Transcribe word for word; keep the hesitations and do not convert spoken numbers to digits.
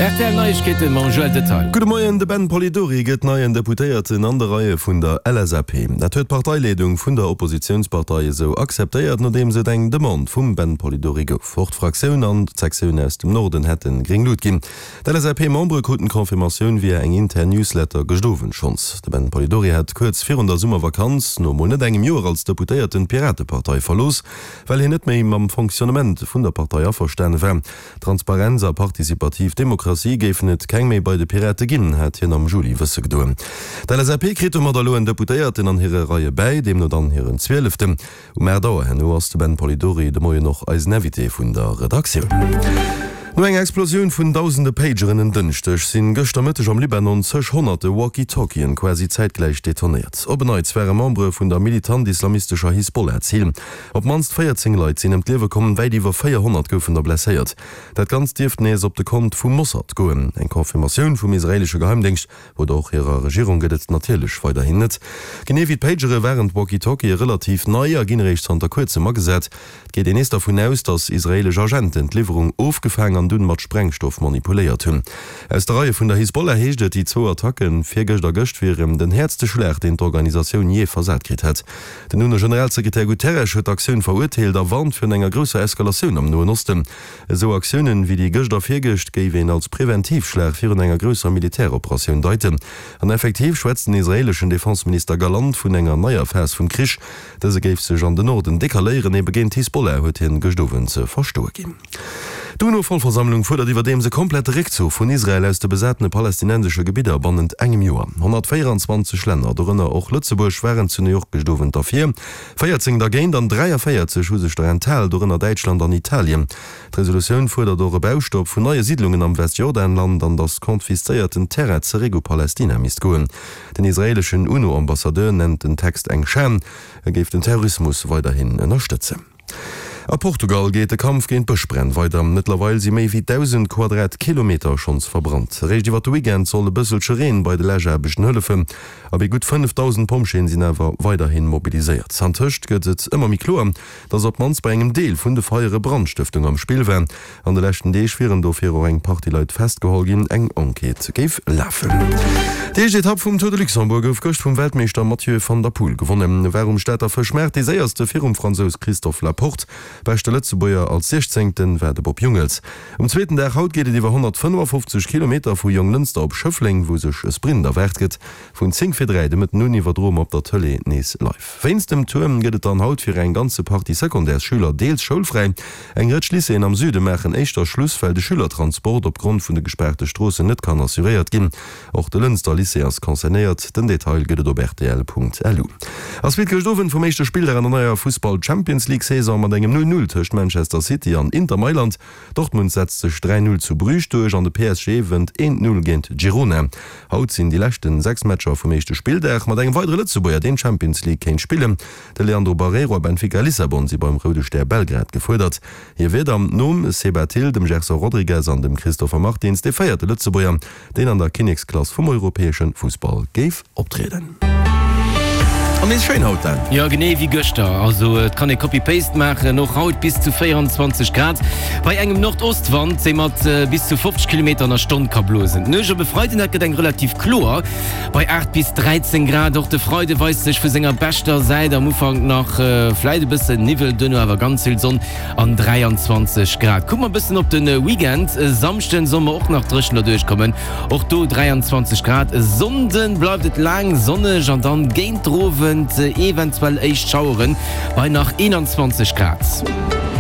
R T L Neuigkeiten ma Joel Detail. Gute Morgen, de Ben Polidori geht neuen Deputéiert in an der Reihe vun der L S A P. Dat huet Parteiledung vun der Oppositionspartei so akzeptiert, nachdem se deng Demand vum Ben Polidori gouf. Fortfraktionun an Sektion aus dem Norden hätten Gringlut gin. Der L S A P-Membre kuten Konfirmation wie eng intern Newsletter gestoven schons. De Ben Polidori hat kurz vierhundert Summervakanz no monet engem Joer als Deputéierten Piratepartei verlos, weil hin net méi am Funktionament vun der Partei verstände wär. Transparenzer partizipativ Demokratie gefen net keng méi bei de Pirate ginnen hat hin am Juli wësse gedoen. Der L S A P krit mat lo en Deputéierten an hire Reihe bei, dem no dann hireieren Zwölfte. Um Mer Dauer hen ass de Ben Polidori de moie noch als Navité vun der Redaktion. No eng Explosion vun tausende Pagerinnen dënchtech sinn gëchtermëtteg am Libanon sech hunderte Walkie-Talkien quasi zeitgleich detoniert. Obeneit wäre Membre vun der militant islamistischer Hisbollah erzielen. Op manst vierzehn Leiit sinn em Lewe kommen, wéi iwwer vierhundert goufen der blesséiert. Dat ganz Dift nees op de Kont vum Mossad goen. Eng Konfirmatioun vum israelsche Geheimdienst, wo doch hireer Regierung gedet natilech weiter hinnet. Genee wie Pagere wären Walkie-Talkie relativ neier ginrecht an der Kurze ma gesät, geht en ees davon aus, dass israelsche Agenten d'Lieferung aufgefangen dun mat Sprengstoff manipuléiert hunn. Aus der Reihe vun der Hisbollah heeschtet die zwo Attacken virgech der Gëcht virem den herzte Schlecht den d'Organisaoun je versät krit het. Den nun der Generalsekretär Guterres huet Aktiun verurteilelt der Wand vun enger grösser Eskalationun am Noen Osten. So Aktiunen wie die Gëcht der Virgecht géiwen als Präventivschlech fir enger grösser Militäroperationun deiten. An effektiv schwätzen israelschen Defensminister Galant vun enger neuer Vers vum Krisch, dat se géif sech an den Norden dekaléieren e begéint Hisbollah huet hin gestowen ze verstoe gin. D'U N O-Vollversammlung fordert iwwer dem se komplett Rückzug vun Israel aus de besätene palästinensische Gebieter bannend engem Joer. hundertvierundzwanzig Länder, darunter auch Lützeburg, waren zu New York gestoven dafür. vierzehn dagegen dann dreiundvierzig Schussesteuern Teil, darunter Deutschland und Italien. Die Resolution fordert durch Baustopp von neue Siedlungen am Westjordanland an das konfiszierten Terra Zerego Palästina misgoen. Den israelischen U N O-Ambassadeur nennt den Text eng Scham, er gibt den Terrorismus weiterhin unterstützen. A Portugal geht der Kampf gegen Buschbrenn weiter. Mittlerweile sind mehr wie tausend Quadratkilometer schon verbrannt. Recht über das Weekend soll ein bisschen Regen bei den Lägerbischen helfen, aber gut fünftausend Pomschen sind aber weiterhin mobilisiert. Sandhöcht geht es immer mehr klar, dass ob man es bei einem Teil von der Feiere Brandstiftung am Spiel wäre. An der letzten Tag wären dafür auch ein paar Leute festgehalten, eng Enquete gave laufen. Die erste Etappe vom Tour de Luxembourg auf Kost vom Weltmeister Mathieu van der Poel gewonnen. Warum steht er verschmerzt? Die erste für um Franzos Christophe Laporte. Bei der Lützeburger als sechzehnten werde Bob Jungels. Am zweiten der Haut geht über hundertfünfundfünfzig Kilometer von Jung Lünster auf Schöffling, wo sich ein Sprint erwärt geht, von zehn für drei mit nun Niverdrom auf der Tölle Nes live. Wenn's dem Turm geht es dann Haut für ein ganze Party Sekundärschüler deels schulfrei. Ein Ritschließe am Süden machen echter Schlussfeld Schülertransport aufgrund von der gesperrten Straße nicht kann assuriert gehen. Auch der Lünster Lycée ist konzerniert, den Detail geht es auf R T L punkt L U. Als wird gestofen vom ersten Spiel der neuen Fußball Champions League Saison mit einem null null zwischen Manchester City an Inter Mailand. Dortmund setzt sich drei null zu Brüch durch, an der P S G wendet eins null gegen Girona. Haut sind die letzten sechs Matcher vom ersten Spieltag mit einem weiteren Lützeburger den Champions League kein Spielen. Der Leandro Barreiro Benfica Lissabon sie beim Rote Stern Belgrad gefordert. Hier wird am Nom Sebatil, dem Gerson Rodriguez und dem Christopher Martins der feierte Lützeburger, den an der Königsklasse vom europäischen Fußball gave optreten. Schön haut dann. Ja, genau wie Göster. Also äh, kann ich Copy-Paste machen, noch Haut bis zu vierundzwanzig Grad. Bei engem Nordostwand sind wir äh, bis zu fünfzig Kilometer in der Stunde kablosen. Nöcher befreit in der Gedenk relativ klar. Bei acht bis dreizehn Grad, doch die Freude weist sich für seiner bester Seite am Anfang nach äh, vielleicht ein bisschen Niveldünner, aber ganz viel Sonne an dreiundzwanzig Grad. Guck mal ein bisschen auf den äh, Weekend. Äh, Samstag sollen wir auch nach Drischen durchkommen. Auch du dreiundzwanzig Grad. Sonden bleibt es lang, sonnig und dann gehen droben eventuell echt schauren bei nach einundzwanzig Grad.